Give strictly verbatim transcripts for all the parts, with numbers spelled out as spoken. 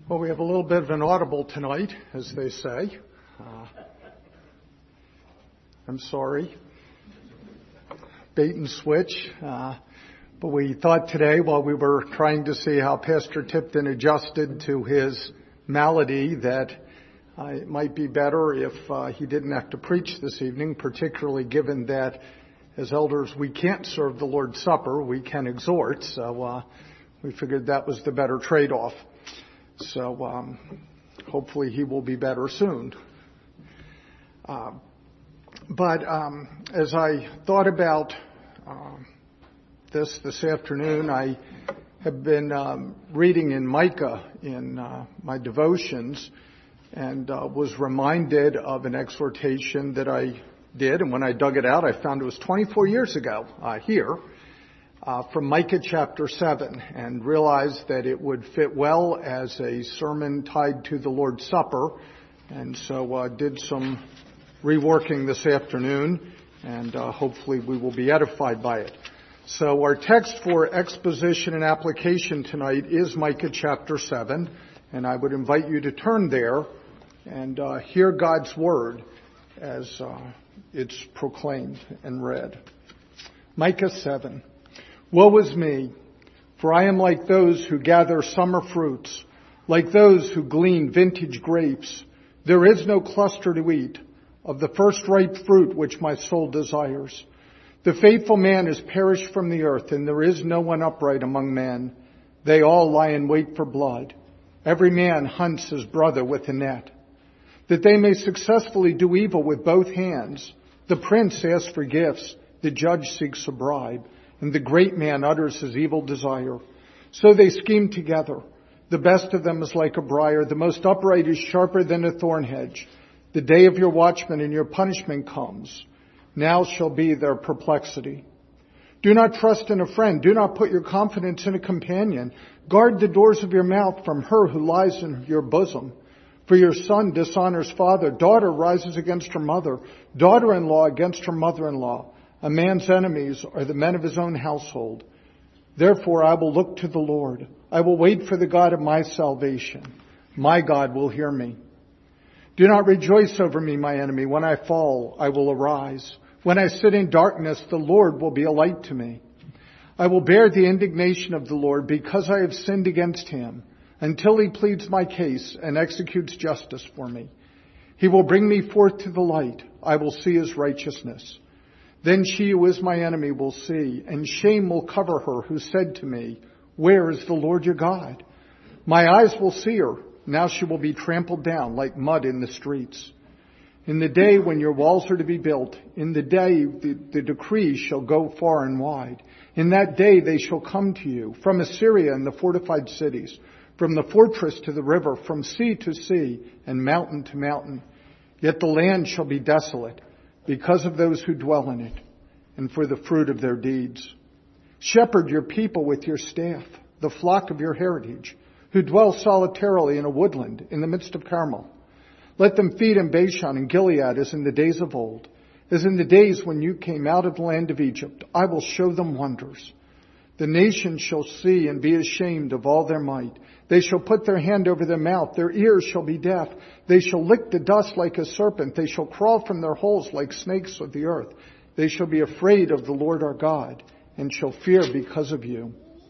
Well, we have a little bit of an audible tonight, as they say. Uh, I'm sorry. Bait and switch. Uh, but we thought today, while we were trying to see how Pastor Tipton adjusted to his malady, that uh, it might be better if uh, he didn't have to preach this evening, particularly given that as elders we can't serve the Lord's Supper, we can exhort. So uh, we figured that was the better trade-off. So um, hopefully he will be better soon. Uh, but um, as I thought about uh, this this afternoon, I have been um, reading in Micah in uh, my devotions and uh, was reminded of an exhortation that I did. And when I dug it out, I found it was twenty-four years ago uh, here. Uh, from Micah chapter seven, and realized that it would fit well as a sermon tied to the Lord's Supper, and so uh, did some reworking this afternoon, and uh, hopefully we will be edified by it. So our text for exposition and application tonight is Micah chapter seven, and I would invite you to turn there and uh, hear God's word as uh, it's proclaimed and read. Micah seven. Woe is me, for I am like those who gather summer fruits, like those who glean vintage grapes. There is no cluster to eat of the first ripe fruit which my soul desires. The faithful man is perished from the earth, and there is no one upright among men. They all lie in wait for blood. Every man hunts his brother with a net. That they may successfully do evil with both hands, the prince asks for gifts, the judge seeks a bribe, and the great man utters his evil desire. So they scheme together. The best of them is like a briar. The most upright is sharper than a thorn hedge. The day of your watchman and your punishment comes. Now shall be their perplexity. Do not trust in a friend. Do not put your confidence in a companion. Guard the doors of your mouth from her who lies in your bosom. For your son dishonors father. Daughter rises against her mother. Daughter-in-law against her mother-in-law. A man's enemies are the men of his own household. Therefore I will look to the Lord. I will wait for the God of my salvation. My God will hear me. Do not rejoice over me, my enemy. When I fall, I will arise. When I sit in darkness, the Lord will be a light to me. I will bear the indignation of the Lord because I have sinned against him, until he pleads my case and executes justice for me. He will bring me forth to the light. I will see his righteousness. Then she who is my enemy will see, and shame will cover her who said to me, where is the Lord your God? My eyes will see her. Now she will be trampled down like mud in the streets. In the day when your walls are to be built, in the day the, the decree shall go far and wide. In that day they shall come to you from Assyria and the fortified cities, from the fortress to the river, from sea to sea, and mountain to mountain. Yet the land shall be desolate, because of those who dwell in it, and for the fruit of their deeds. Shepherd your people with your staff, the flock of your heritage, who dwell solitarily in a woodland in the midst of Carmel. Let them feed in Bashan and Gilead as in the days of old, as in the days when you came out of the land of Egypt. I will show them wonders. The nations shall see and be ashamed of all their might. They shall put their hand over their mouth. Their ears shall be deaf. They shall lick the dust like a serpent. They shall crawl from their holes like snakes of the earth. They shall be afraid of the Lord our God and shall fear because of you.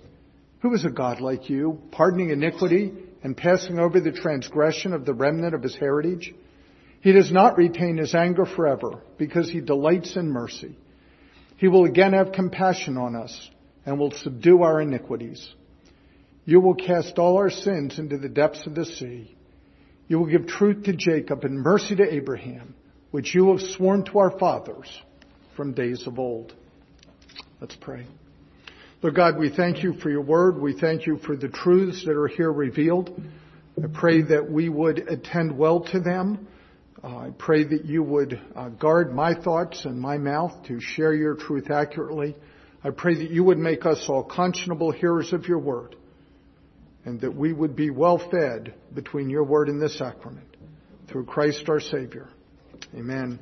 Who is a God like you, pardoning iniquity and passing over the transgression of the remnant of his heritage? He does not retain his anger forever because he delights in mercy. He will again have compassion on us and will subdue our iniquities. You will cast all our sins into the depths of the sea. You will give truth to Jacob and mercy to Abraham, which you have sworn to our fathers from days of old. Let's pray. Lord God, we thank you for your word. We thank you for the truths that are here revealed. I pray that we would attend well to them. Uh, I pray that you would uh, guard my thoughts and my mouth to share your truth accurately. I pray that you would make us all conscionable hearers of your word, and that we would be well fed between your word and this sacrament. Through Christ our Savior. Amen.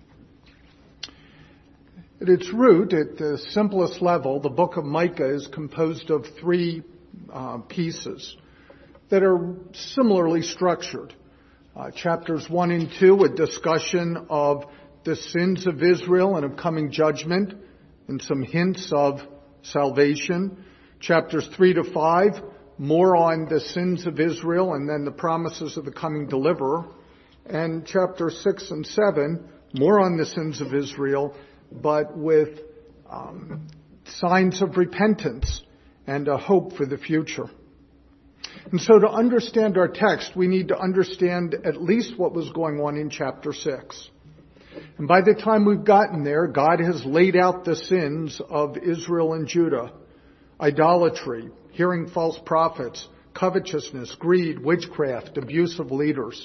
At its root, at the simplest level, the book of Micah is composed of three uh, pieces. that are similarly structured. Uh, chapters one and two, a discussion of the sins of Israel and of coming judgment and some hints of salvation. Chapters three to five, more on the sins of Israel and then the promises of the coming deliverer. And chapters six and seven, more on the sins of Israel, but with um, signs of repentance and a hope for the future. And so to understand our text, we need to understand at least what was going on in chapter six. And by the time we've gotten there, God has laid out the sins of Israel and Judah: idolatry, hearing false prophets, covetousness, greed, witchcraft, abuse of leaders.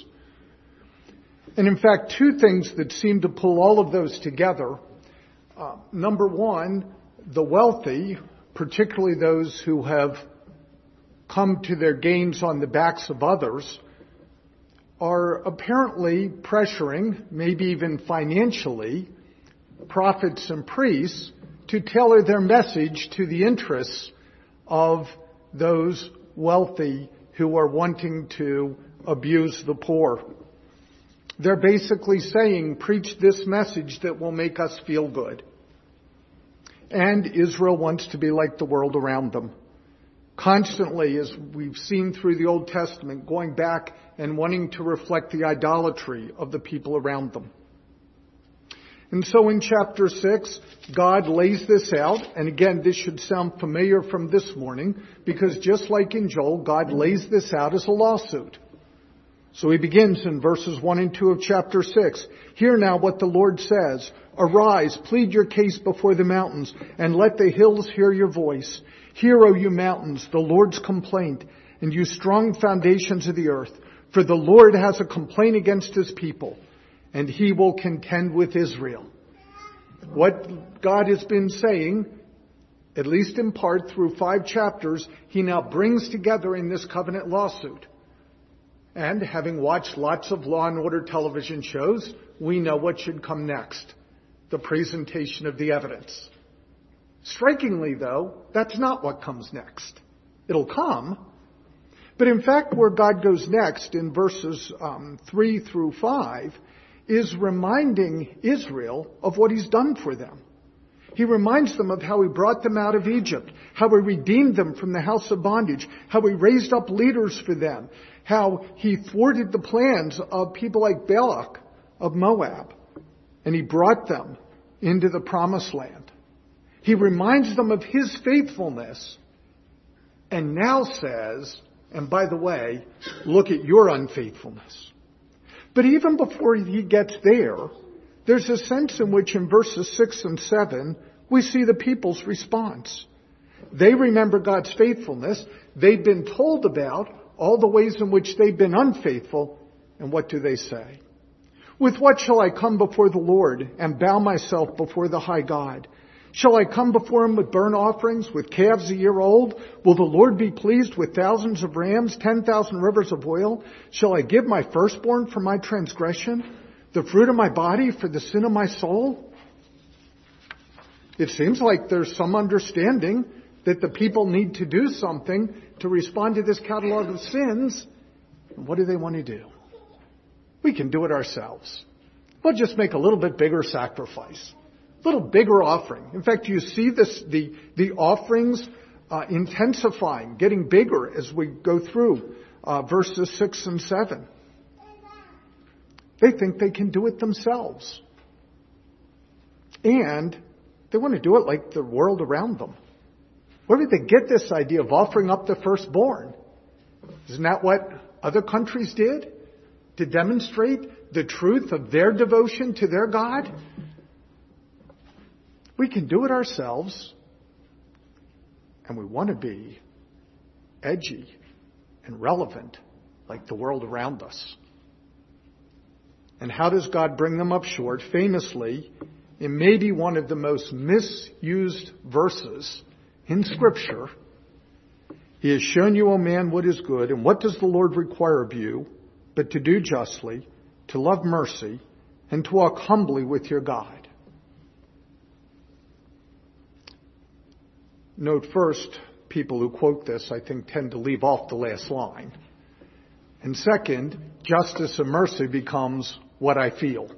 And in fact, two things that seem to pull all of those together. Uh, number one, the wealthy, particularly those who have come to their gains on the backs of others, are apparently pressuring, maybe even financially, prophets and priests to tailor their message to the interests of those wealthy who are wanting to abuse the poor. They're basically saying, preach this message that will make us feel good. And Israel wants to be like the world around them. Constantly, as we've seen through the Old Testament, going back and wanting to reflect the idolatry of the people around them. And so in chapter six, God lays this out. And again, this should sound familiar from this morning, because just like in Joel, God lays this out as a lawsuit. So he begins in verses one and two of chapter six. Hear now what the Lord says. Arise, plead your case before the mountains, and let the hills hear your voice. Hear, O you mountains, the Lord's complaint, and you strong foundations of the earth. For the Lord has a complaint against his people, and he will contend with Israel. What God has been saying, at least in part through five chapters, he now brings together in this covenant lawsuit. And having watched lots of Law and Order television shows, we know what should come next: the presentation of the evidence. Strikingly, though, that's not what comes next. It'll come. But in fact, where God goes next in verses um, three through five is reminding Israel of what he's done for them. He reminds them of how he brought them out of Egypt, how he redeemed them from the house of bondage, how he raised up leaders for them, how he thwarted the plans of people like Balak of Moab, and he brought them into the promised land. He reminds them of his faithfulness and now says, and by the way, look at your unfaithfulness. But even before he gets there, there's a sense in which in verses six and seven, we see the people's response. They remember God's faithfulness. They've been told about all the ways in which they've been unfaithful. And what do they say? With what shall I come before the Lord and bow myself before the high God? Shall I come before him with burnt offerings, with calves a year old? Will the Lord be pleased with thousands of rams, ten thousand rivers of oil? Shall I give my firstborn for my transgression, the fruit of my body for the sin of my soul? It seems like there's some understanding that the people need to do something to respond to this catalog of sins. And what do they want to do? We can do it ourselves. We'll just make a little bit bigger sacrifice. A little bigger offering. In fact, you see this, the, the offerings uh, intensifying, getting bigger as we go through uh, verses six and seven. They think they can do it themselves. And they want to do it like the world around them. Where did they get this idea of offering up the firstborn? Isn't that what other countries did to demonstrate the truth of their devotion to their God? We can do it ourselves, and we want to be edgy and relevant like the world around us. And how does God bring them up short? Famously, in maybe one of the most misused verses in Scripture, he has shown you, O man, what is good, and what does the Lord require of you, but to do justly, to love mercy, and to walk humbly with your God. Note first, people who quote this, I think, tend to leave off the last line. And second, justice and mercy becomes what I feel.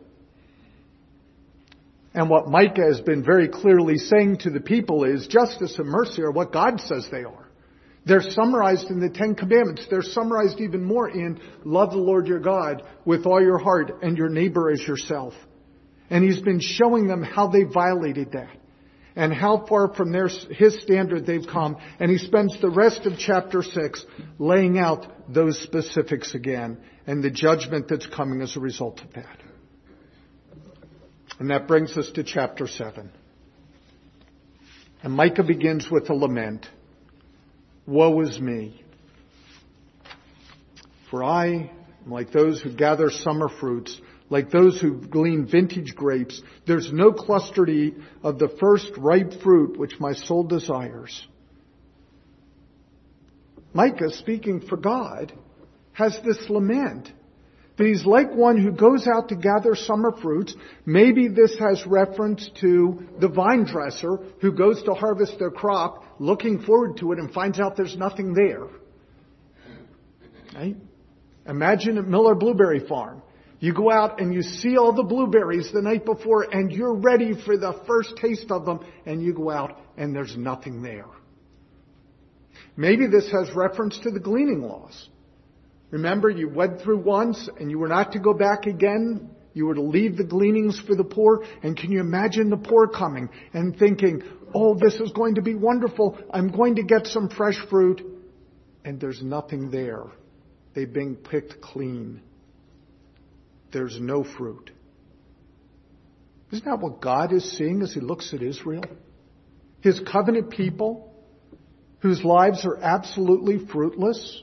And what Micah has been very clearly saying to the people is justice and mercy are what God says they are. They're summarized in the Ten Commandments. They're summarized even more in love the Lord your God with all your heart and your neighbor as yourself. And he's been showing them how they violated that and how far from their, his standard they've come. And he spends the rest of chapter six laying out those specifics again and the judgment that's coming as a result of that. And that brings us to chapter seven. And Micah begins with a lament. Woe is me! For I am like those who gather summer fruits, like those who glean vintage grapes. There's no cluster to eat of the first ripe fruit which my soul desires. Micah, speaking for God, has this lament. That he's like one who goes out to gather summer fruits. Maybe this has reference to the vine dresser who goes to harvest their crop, looking forward to it and finds out there's nothing there. Right? Imagine at Miller Blueberry Farm. You go out and you see all the blueberries the night before and you're ready for the first taste of them, and you go out and there's nothing there. Maybe this has reference to the gleaning laws. Remember, you went through once and you were not to go back again. You were to leave the gleanings for the poor. And can you imagine the poor coming and thinking, oh, this is going to be wonderful. I'm going to get some fresh fruit. And there's nothing there. They've been picked clean. There's no fruit. Isn't that what God is seeing as he looks at Israel? His covenant people whose lives are absolutely fruitless.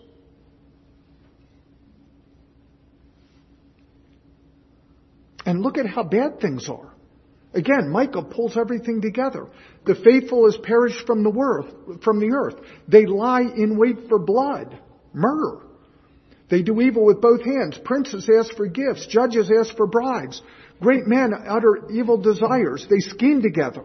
And look at how bad things are. Again, Micah pulls everything together. The faithful has perished from the earth, from the earth. They lie in wait for blood, murder. They do evil with both hands. Princes ask for gifts. Judges ask for bribes. Great men utter evil desires. They scheme together.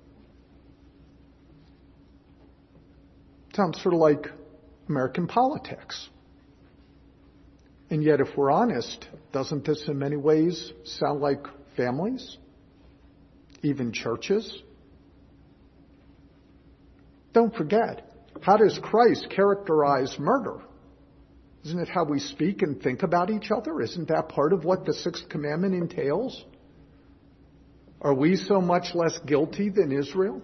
Sounds sort of like American politics. And yet, if we're honest, doesn't this in many ways sound like families? Even churches? Don't forget, how does Christ characterize murder? Isn't it how we speak and think about each other? Isn't that part of what the sixth commandment entails? Are we so much less guilty than Israel?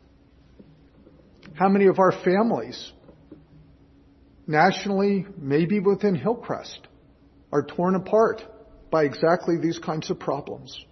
How many of our families, nationally, maybe within Hillcrest, are torn apart by exactly these kinds of problems?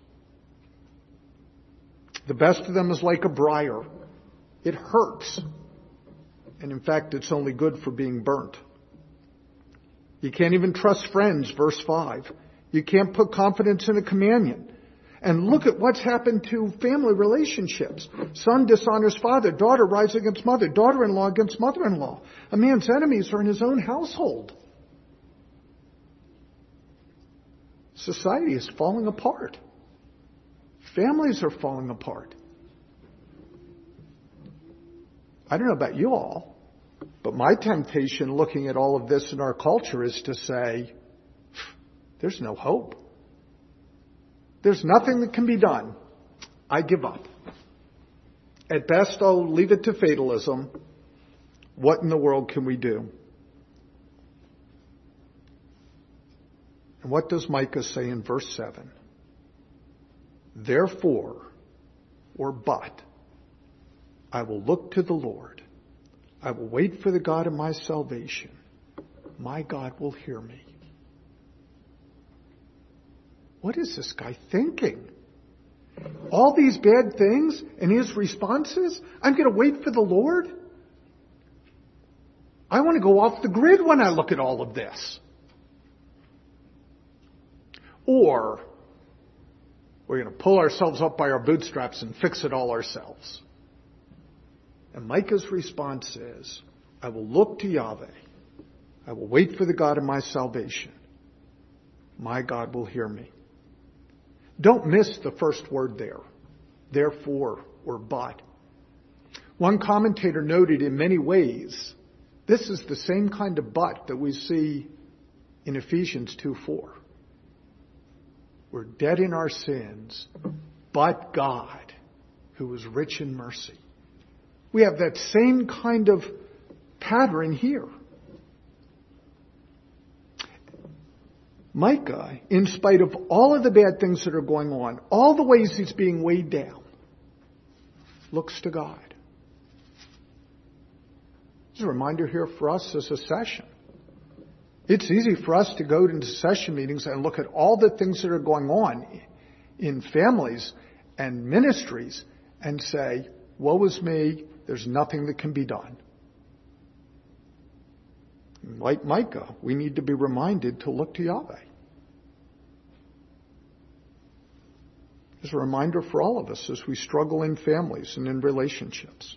The best of them is like a briar. It hurts. And in fact, it's only good for being burnt. You can't even trust friends, verse five. You can't put confidence in a companion. And look at what's happened to family relationships. Son dishonors father. Daughter rises against mother. Daughter-in-law against mother-in-law. A man's enemies are in his own household. Society is falling apart. Families are falling apart. I don't know about you all, but my temptation looking at all of this in our culture is to say, there's no hope. There's nothing that can be done. I give up. At best, I'll leave it to fatalism. What in the world can we do? And what does Micah say in verse seven? Therefore, or but, I will look to the Lord. I will wait for the God of my salvation. My God will hear me. What is this guy thinking? All these bad things, and his response is, I'm going to wait for the Lord? I want to go off the grid when I look at all of this. Or we're going to pull ourselves up by our bootstraps and fix it all ourselves. And Micah's response is, I will look to Yahweh. I will wait for the God of my salvation. My God will hear me. Don't miss the first word there. Therefore, or but. One commentator noted in many ways, this is the same kind of but that we see in Ephesians two four. We're dead in our sins, but God, who is rich in mercy. We have that same kind of pattern here. Micah, in spite of all of the bad things that are going on, all the ways he's being weighed down, looks to God. There's a reminder here for us as a session. It's easy for us to go into session meetings and look at all the things that are going on in families and ministries and say, woe is me, there's nothing that can be done. Like Micah, we need to be reminded to look to Yahweh. It's a reminder for all of us as we struggle in families and in relationships.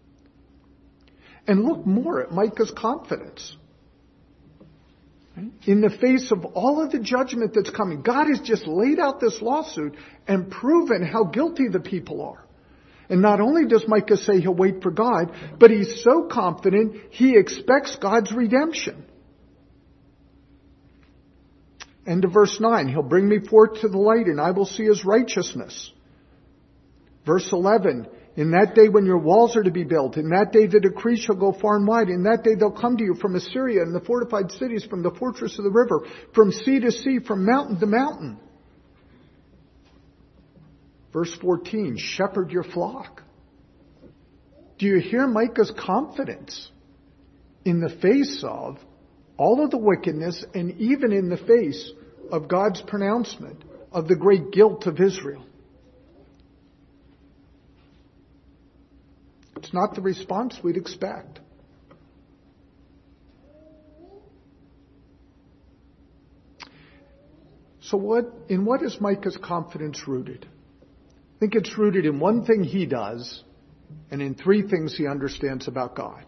And look more at Micah's confidence. In the face of all of the judgment that's coming, God has just laid out this lawsuit and proven how guilty the people are. And not only does Micah say he'll wait for God, but he's so confident he expects God's redemption. End of verse nine, he'll bring me forth to the light and I will see his righteousness. Verse eleven, in that day when your walls are to be built, in that day the decree shall go far and wide, in that day they'll come to you from Assyria and the fortified cities, from the fortress of the river, from sea to sea, from mountain to mountain. Verse fourteen, shepherd your flock. Do you hear Micah's confidence in the face of all of the wickedness and even in the face of God's pronouncement of the great guilt of Israel? It's not the response we'd expect. So what, in what is Micah's confidence rooted? I think it's rooted in one thing he does and in three things he understands about God.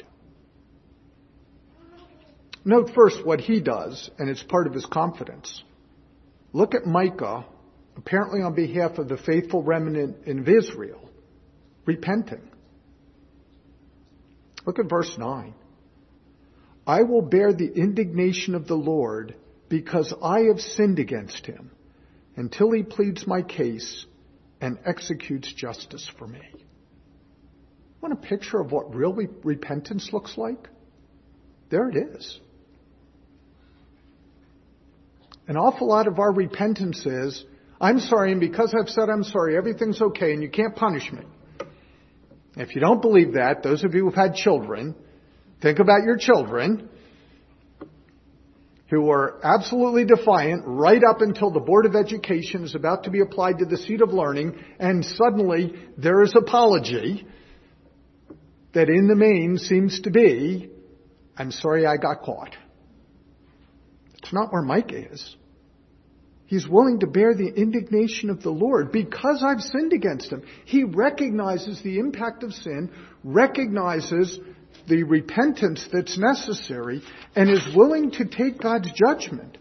Note first what he does, and it's part of his confidence. Look at Micah, apparently on behalf of the faithful remnant in Israel, repenting. Look at verse nine. I will bear the indignation of the Lord because I have sinned against him until he pleads my case and executes justice for me. Want a picture of what real re- repentance looks like? There it is. An awful lot of our repentance is, I'm sorry, and because I've said I'm sorry, everything's okay and you can't punish me. If you don't believe that, those of you who've had children, think about your children who are absolutely defiant right up until the Board of Education is about to be applied to the seat of learning, and suddenly there is apology that in the main seems to be, I'm sorry I got caught. It's not where Micah is. He's willing to bear the indignation of the Lord because I've sinned against him. He recognizes the impact of sin, recognizes the repentance that's necessary, and is willing to take God's judgment.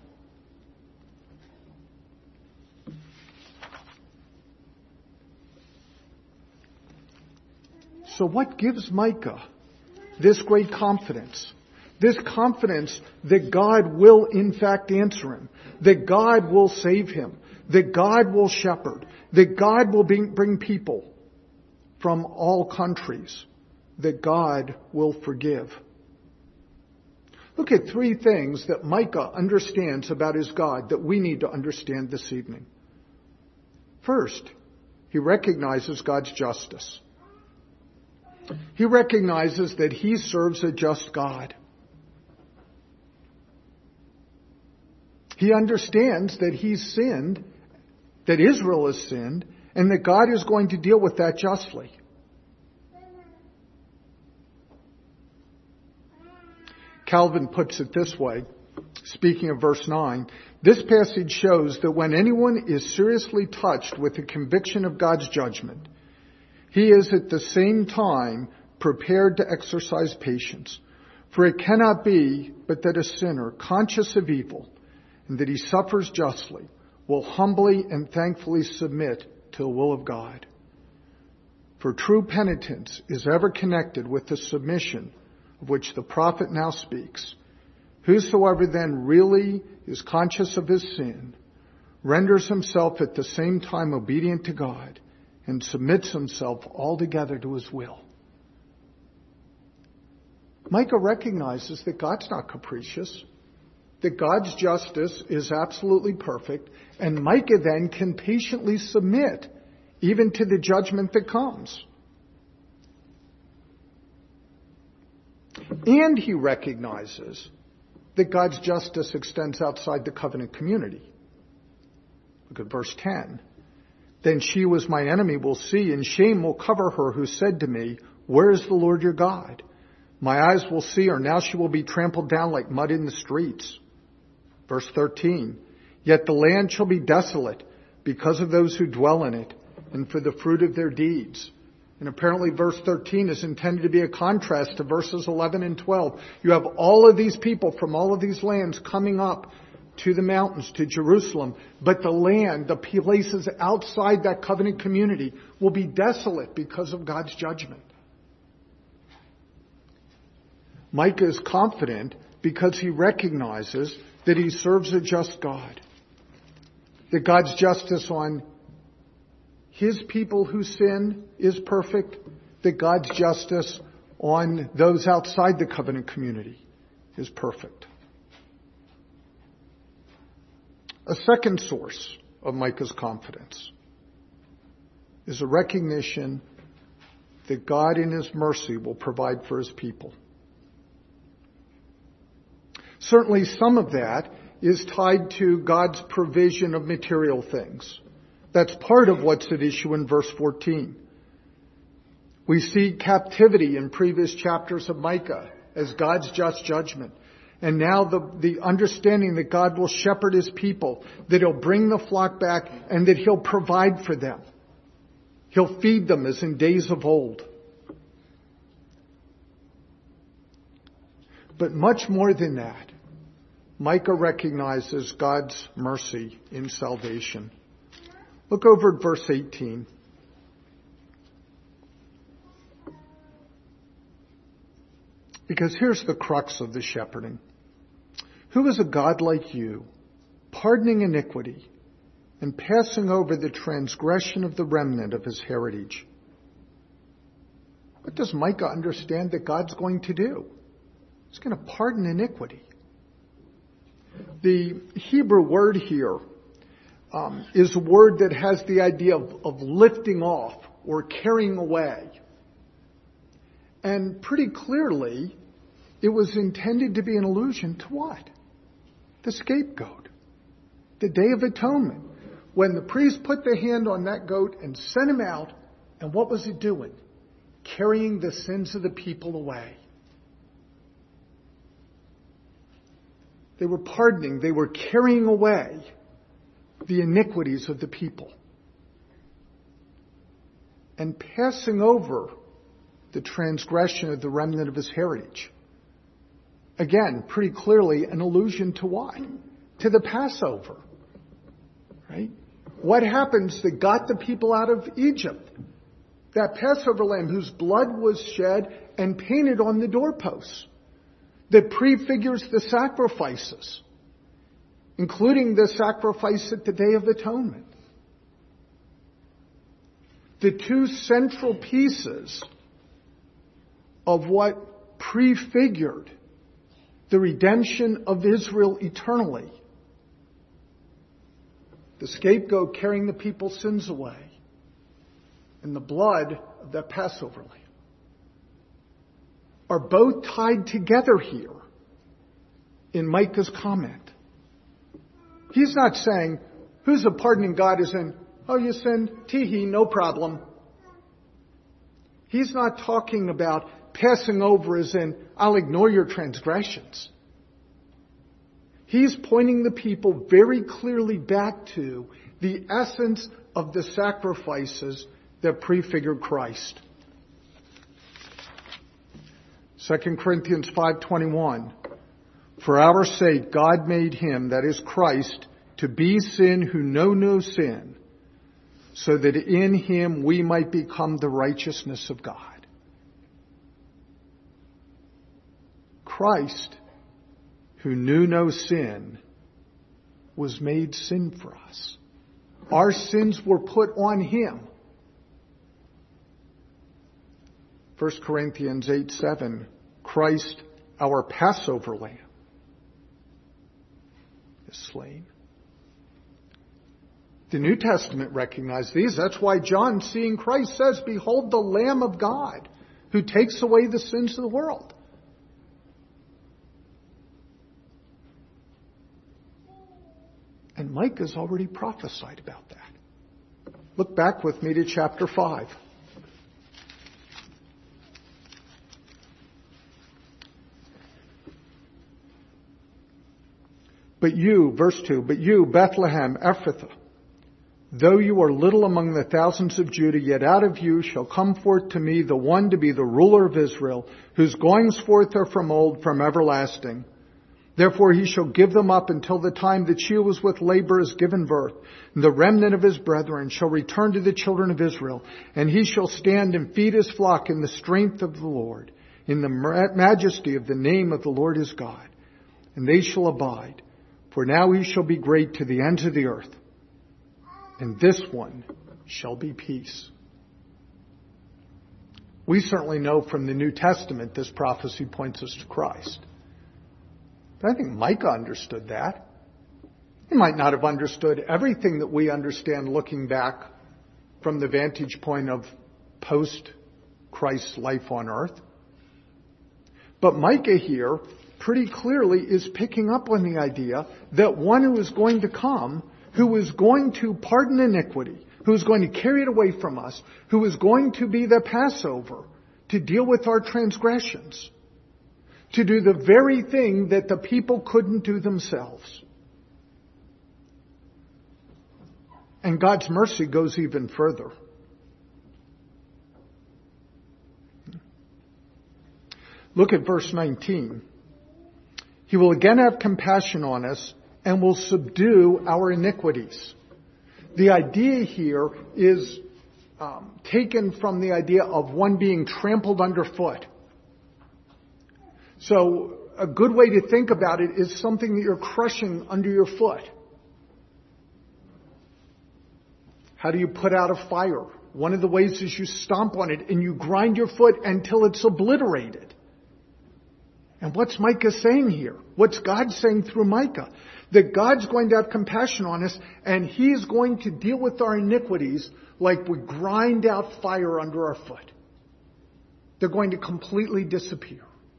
So what gives Micah this great confidence? This confidence that God will in fact answer him, that God will save him, that God will shepherd, that God will bring people from all countries, that God will forgive. Look at three things that Micah understands about his God that we need to understand this evening. First, he recognizes God's justice. He recognizes that he serves a just God. He understands that he's sinned, that Israel has sinned, and that God is going to deal with that justly. Calvin puts it this way, speaking of verse nine, this passage shows that when anyone is seriously touched with the conviction of God's judgment, he is at the same time prepared to exercise patience. For it cannot be but that a sinner, conscious of evil, and that he suffers justly, will humbly and thankfully submit to the will of God. For true penitence is ever connected with the submission of which the prophet now speaks, Whosoever then really is conscious of his sin, renders himself at the same time obedient to God, and submits himself altogether to his will. Micah recognizes that God's not capricious, that God's justice is absolutely perfect, and Micah then can patiently submit even to the judgment that comes. And he recognizes that God's justice extends outside the covenant community. Look at verse ten. Then she who was my enemy will see, and shame will cover her who said to me, where is the Lord your God? My eyes will see her, now she will be trampled down like mud in the streets. Verse thirteen. Yet the land shall be desolate because of those who dwell in it, and for the fruit of their deeds. And apparently verse thirteen is intended to be a contrast to verses eleven and twelve. You have all of these people from all of these lands coming up to the mountains, to Jerusalem. But the land, the places outside that covenant community, will be desolate because of God's judgment. Micah is confident because he recognizes that he serves a just God. That God's justice on his people who sin is perfect. That God's justice on those outside the covenant community is perfect. A second source of Micah's confidence is a recognition that God in his mercy will provide for his people. Certainly some of that is tied to God's provision of material things. That's part of what's at issue in verse fourteen. We see captivity in previous chapters of Micah as God's just judgment. And now the, the understanding that God will shepherd his people, that he'll bring the flock back, and that he'll provide for them. He'll feed them as in days of old. But much more than that, Micah recognizes God's mercy in salvation. Look over at verse eighteen. Because here's the crux of the shepherding. Who is a God like you, pardoning iniquity and passing over the transgression of the remnant of his heritage? What does Micah understand that God's going to do? He's going to pardon iniquity. The Hebrew word here um, is a word that has the idea of, of lifting off or carrying away. And pretty clearly, it was intended to be an allusion to what? The scapegoat. The Day of Atonement. When the priest put the hand on that goat and sent him out, and what was it doing? Carrying the sins of the people away. They were pardoning, they were carrying away the iniquities of the people. And passing over the transgression of the remnant of his heritage. Again, pretty clearly an allusion to what? To the Passover. Right? What happens that got the people out of Egypt? That Passover lamb whose blood was shed and painted on the doorposts. That prefigures the sacrifices, including the sacrifice at the Day of Atonement. The two central pieces of what prefigured the redemption of Israel eternally. The scapegoat carrying the people's sins away, and the blood of that Passover lamb, are both tied together here in Micah's comment. He's not saying, who's a pardoning God, is in, oh, you sin, tee-hee, no problem. He's not talking about passing over as in, I'll ignore your transgressions. He's pointing the people very clearly back to the essence of the sacrifices that prefigured Christ. Second Corinthians five twenty-one. For our sake God made him, that is Christ, to be sin who know no sin, so that in him we might become the righteousness of God. Christ, who knew no sin, was made sin for us. Our sins were put on him. First Corinthians eight seven, Christ, our Passover lamb, is slain. The New Testament recognized these. That's why John, seeing Christ, says, "Behold the Lamb of God, who takes away the sins of the world." And Micah's already prophesied about that. Look back with me to chapter five. But you, verse two, but you, Bethlehem, Ephrathah, though you are little among the thousands of Judah, yet out of you shall come forth to me the one to be the ruler of Israel, whose goings forth are from old, from everlasting. Therefore he shall give them up until the time that she who was with labor is given birth. And the remnant of his brethren shall return to the children of Israel. And he shall stand and feed his flock in the strength of the Lord, in the majesty of the name of the Lord his God. And they shall abide. For now he shall be great to the ends of the earth. And this one shall be peace. We certainly know from the New Testament this prophecy points us to Christ. But I think Micah understood that. He might not have understood everything that we understand looking back from the vantage point of post-Christ's life on earth. But Micah here pretty clearly is picking up on the idea that one who is going to come, who is going to pardon iniquity, who is going to carry it away from us, who is going to be the Passover, to deal with our transgressions, to do the very thing that the people couldn't do themselves. And God's mercy goes even further. Look at verse nineteen. He will again have compassion on us and will subdue our iniquities. The idea here is um, taken from the idea of one being trampled underfoot. So a good way to think about it is something that you're crushing under your foot. How do you put out a fire? One of the ways is you stomp on it and you grind your foot until it's obliterated. And what's Micah saying here? What's God saying through Micah? That God's going to have compassion on us and He's going to deal with our iniquities like we grind out fire under our foot. They're going to completely disappear.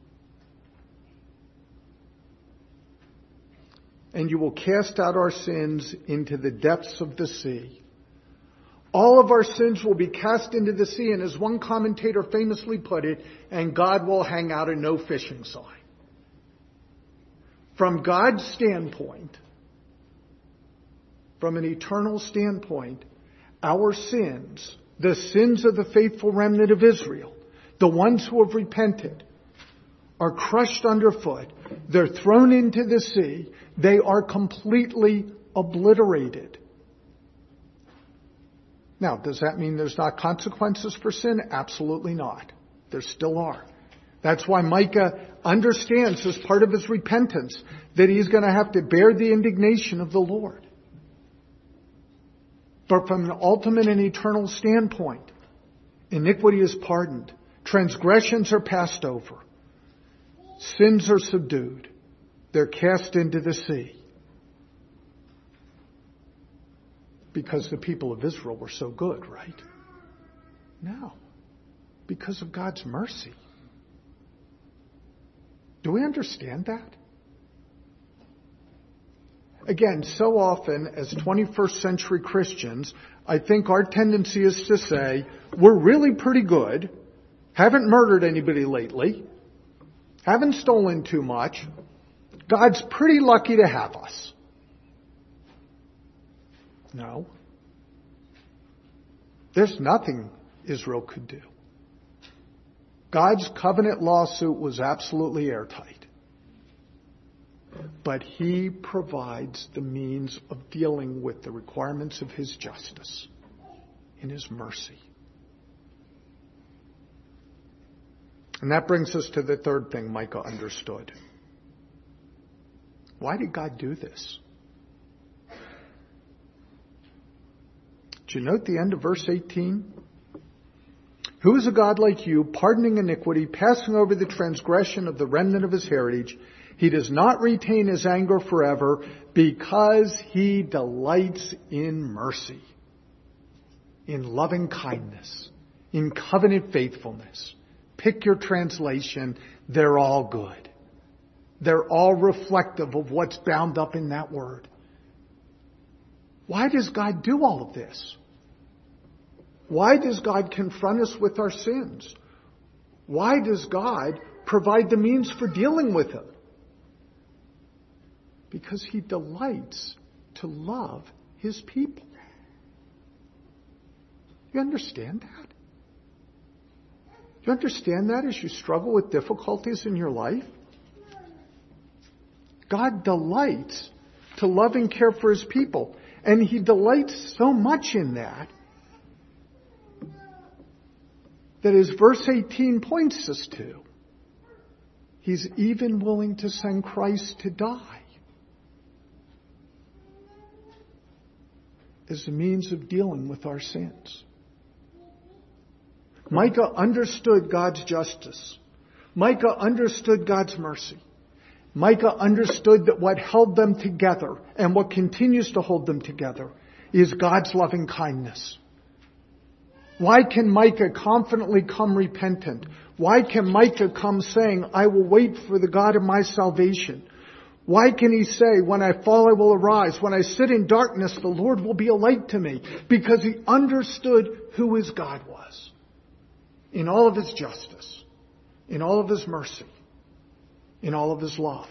And you will cast out our sins into the depths of the sea. All of our sins will be cast into the sea, and as one commentator famously put it, and God will hang out a no fishing sign. From God's standpoint, from an eternal standpoint, our sins, the sins of the faithful remnant of Israel, the ones who have repented, are crushed underfoot. They're thrown into the sea. They are completely obliterated. Now, does that mean there's not consequences for sin? Absolutely not. There still are. That's why Micah understands as part of his repentance that he's going to have to bear the indignation of the Lord. But from an ultimate and eternal standpoint, iniquity is pardoned. Transgressions are passed over. Sins are subdued. They're cast into the sea. Because the people of Israel were so good, right? No. Because of God's mercy. Do we understand that? Again, so often as twenty-first century Christians, I think our tendency is to say, we're really pretty good, haven't murdered anybody lately, haven't stolen too much, God's pretty lucky to have us. No. There's nothing Israel could do. God's covenant lawsuit was absolutely airtight. But He provides the means of dealing with the requirements of His justice in His mercy. And that brings us to the third thing Micah understood. Why did God do this? Did you note the end of verse eighteen? Who is a God like you, pardoning iniquity, passing over the transgression of the remnant of his heritage? He does not retain his anger forever because he delights in mercy, in loving kindness, in covenant faithfulness. Pick your translation. They're all good. They're all reflective of what's bound up in that word. Why does God do all of this? Why does God confront us with our sins? Why does God provide the means for dealing with them? Because he delights to love his people. You understand that? You understand that as you struggle with difficulties in your life? God delights to love and care for his people. And he delights so much in that, that as verse eighteen points us to, he's even willing to send Christ to die as a means of dealing with our sins. Micah understood God's justice. Micah understood God's mercy. Micah understood that what held them together and what continues to hold them together is God's loving kindness. Why can Micah confidently come repentant? Why can Micah come saying, I will wait for the God of my salvation? Why can he say, when I fall, I will arise. When I sit in darkness, the Lord will be a light to me. Because he understood who his God was. In all of his justice. In all of his mercy. In all of his love.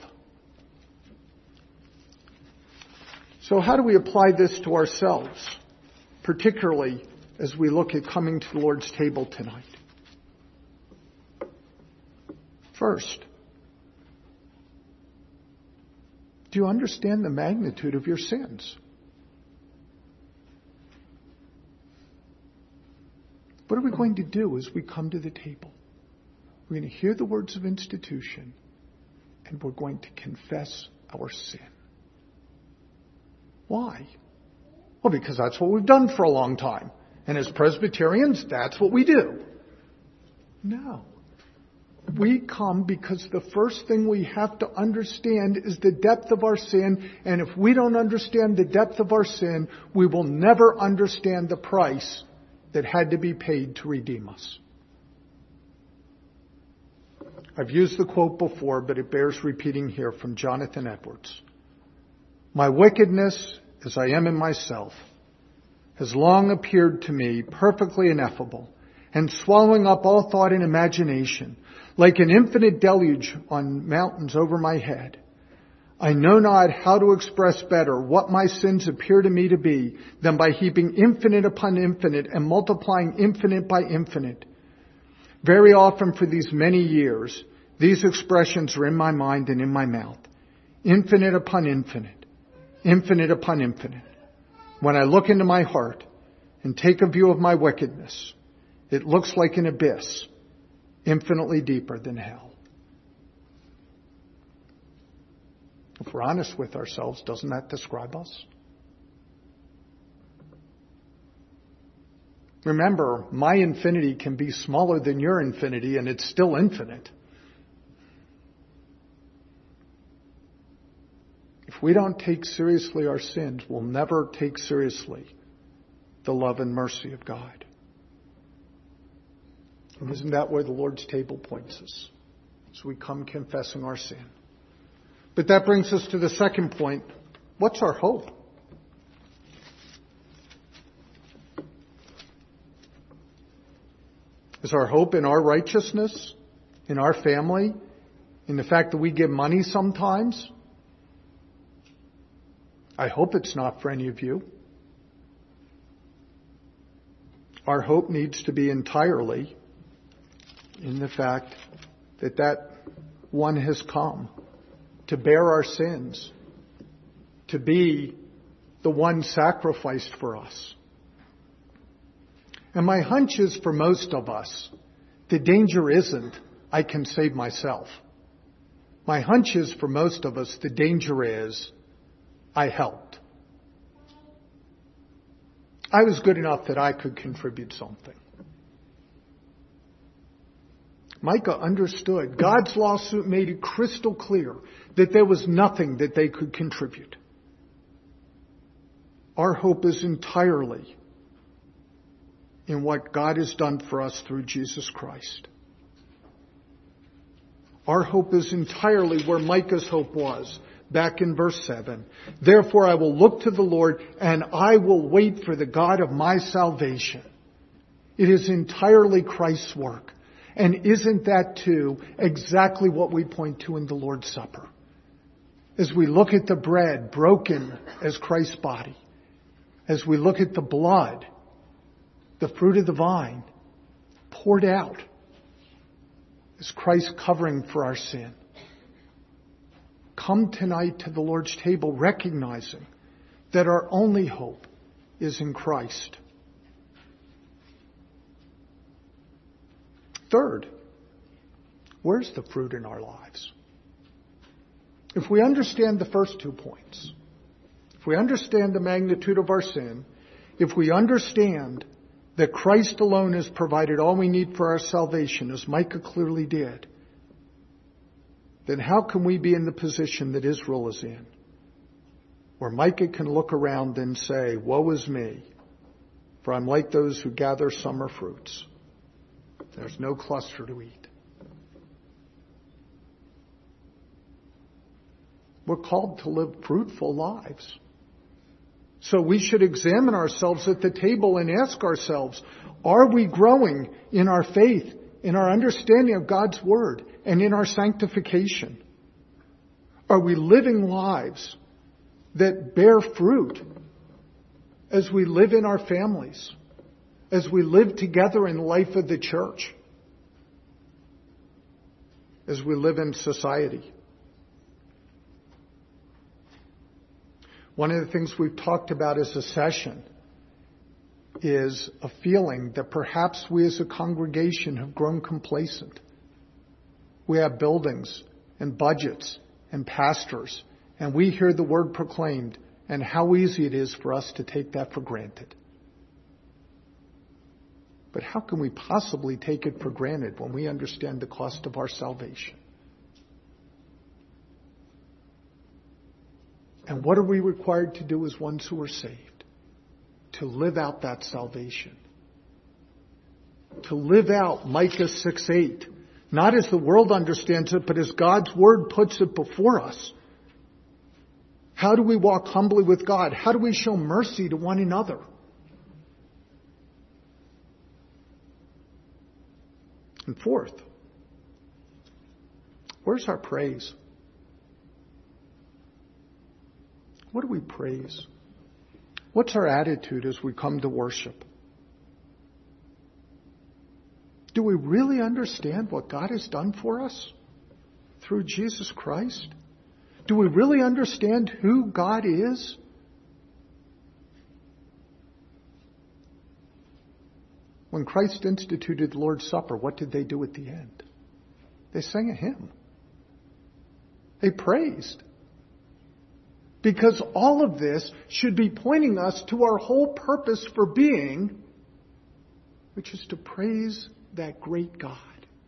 So how do we apply this to ourselves? Particularly as we look at coming to the Lord's table tonight. First, do you understand the magnitude of your sins? What are we going to do as we come to the table? We're going to hear the words of institution, and we're going to confess our sin. Why? Well, because that's what we've done for a long time. And as Presbyterians, that's what we do. No. We come because the first thing we have to understand is the depth of our sin. And if we don't understand the depth of our sin, we will never understand the price that had to be paid to redeem us. I've used the quote before, but it bears repeating here from Jonathan Edwards. My wickedness, as I am in myself, has long appeared to me perfectly ineffable and swallowing up all thought and imagination, like an infinite deluge on mountains over my head. I know not how to express better what my sins appear to me to be than by heaping infinite upon infinite and multiplying infinite by infinite. Very often for these many years, these expressions are in my mind and in my mouth. Infinite upon infinite. Infinite upon infinite. When I look into my heart and take a view of my wickedness, it looks like an abyss, infinitely deeper than hell. If we're honest with ourselves, doesn't that describe us? Remember, my infinity can be smaller than your infinity, and it's still infinite. If we don't take seriously our sins, we'll never take seriously the love and mercy of God. And isn't that where the Lord's table points us? So we come confessing our sin. But that brings us to the second point. What's our hope? Is our hope in our righteousness, in our family, in the fact that we give money sometimes? I hope it's not for any of you. Our hope needs to be entirely in the fact that that one has come to bear our sins, to be the one sacrificed for us. And my hunch is for most of us, the danger isn't, I can save myself. My hunch is for most of us, the danger is, I helped. I was good enough that I could contribute something. Micah understood. God's lawsuit made it crystal clear that there was nothing that they could contribute. Our hope is entirely in what God has done for us through Jesus Christ. Our hope is entirely where Micah's hope was, back in verse seven. Therefore I will look to the Lord, and I will wait for the God of my salvation. It is entirely Christ's work. And isn't that too exactly what we point to in the Lord's Supper? As we look at the bread broken as Christ's body, as we look at the blood, the fruit of the vine, poured out as Christ's covering for our sin. Come tonight to the Lord's table recognizing that our only hope is in Christ. Third, where's the fruit in our lives? If we understand the first two points, if we understand the magnitude of our sin, if we understand that Christ alone has provided all we need for our salvation, as Micah clearly did, then how can we be in the position that Israel is in, where Micah can look around and say, woe is me, for I'm like those who gather summer fruits. There's no cluster to eat. We're called to live fruitful lives. So we should examine ourselves at the table and ask ourselves, are we growing in our faith, in our understanding of God's Word, and in our sanctification? Are we living lives that bear fruit as we live in our families, as we live together in the life of the church, as we live in society? One of the things we've talked about as a session is a feeling that perhaps we as a congregation have grown complacent. We have buildings and budgets and pastors, and we hear the word proclaimed, and how easy it is for us to take that for granted. But how can we possibly take it for granted when we understand the cost of our salvation? And what are we required to do as ones who are saved? To live out that salvation. To live out Micah six eight. Not as the world understands it, but as God's Word puts it before us. How do we walk humbly with God? How do we show mercy to one another? And fourth, where's our praise? What do we praise? What's our attitude as we come to worship? Do we really understand what God has done for us through Jesus Christ? Do we really understand who God is? When Christ instituted the Lord's Supper, what did they do at the end? They sang a hymn. They praised. Because all of this should be pointing us to our whole purpose for being, which is to praise that great God.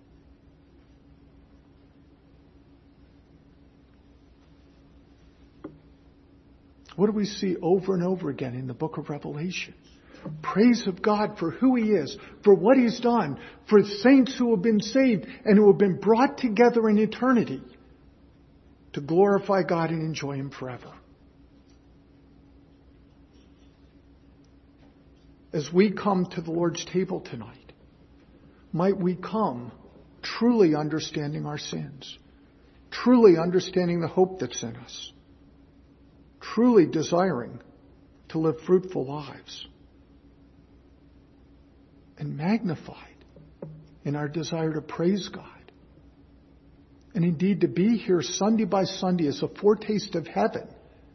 What do we see over and over again in the book of Revelation? Praise of God for who He is, for what He's done, for saints who have been saved and who have been brought together in eternity to glorify God and enjoy Him forever. As we come to the Lord's table tonight, might we come truly understanding our sins, truly understanding the hope that's in us, truly desiring to live fruitful lives, and magnified in our desire to praise God, and indeed to be here Sunday by Sunday as a foretaste of heaven,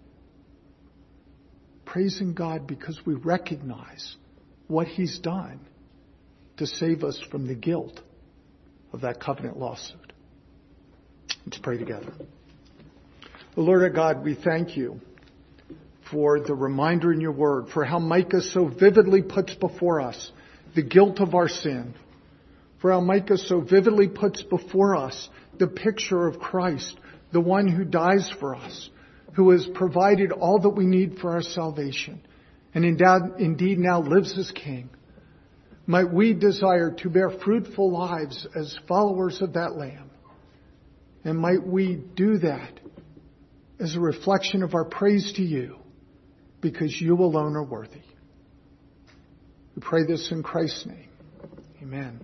praising God because we recognize what He's done to save us from the guilt of that covenant lawsuit. Let's pray together. Lord our God, we thank you for the reminder in your word, for how Micah so vividly puts before us the guilt of our sin, for how Micah so vividly puts before us the picture of Christ, the one who dies for us, who has provided all that we need for our salvation, and indeed now lives as King. Might we desire to bear fruitful lives as followers of that Lamb. And might we do that as a reflection of our praise to you, because you alone are worthy. We pray this in Christ's name. Amen.